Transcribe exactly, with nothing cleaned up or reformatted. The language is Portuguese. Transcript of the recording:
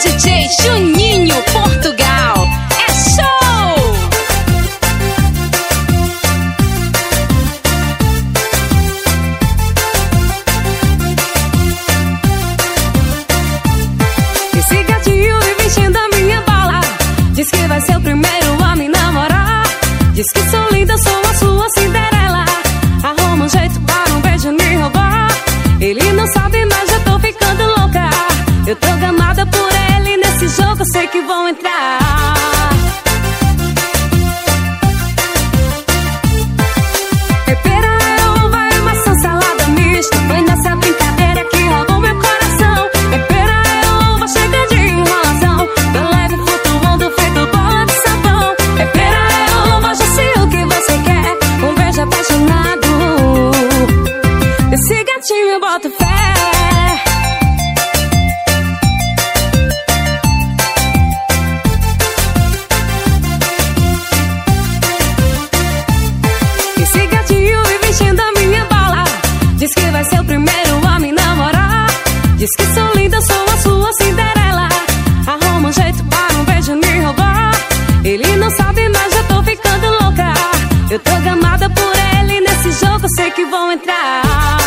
D J Juninho Portugal. É show! Esse gatinho vive enchendo a minha bola. Diz que vai ser o primeiro a me namorar. Diz que sou linda, sou a sua Cinderela. Arruma um jeito para um beijo me roubar. Ele não sabe, mas já tô ficando louca. Eu tô gamada por ele, nesse jogo eu sei que vão entrar. É pera, é uva, é maçã, salada mista. Foi nessa brincadeira que roubou meu coração. É pera, é uva, chega de enrolação. Eu levo flutuando feito bola de sabão. É pera, é uva, já sei o que você quer. Um beijo apaixonado. Esse gatinho eu boto fé. Esse gatinho vive enchendo a minha bola. Diz que vai ser o primeiro a me namorar. Diz que sou linda, sou a sua Cinderela. Arruma um jeito para um beijo me roubar. Ele não sabe, mas já tô ficando louca. Eu tô gamada por ele, nesse jogo eu sei que vão entrar.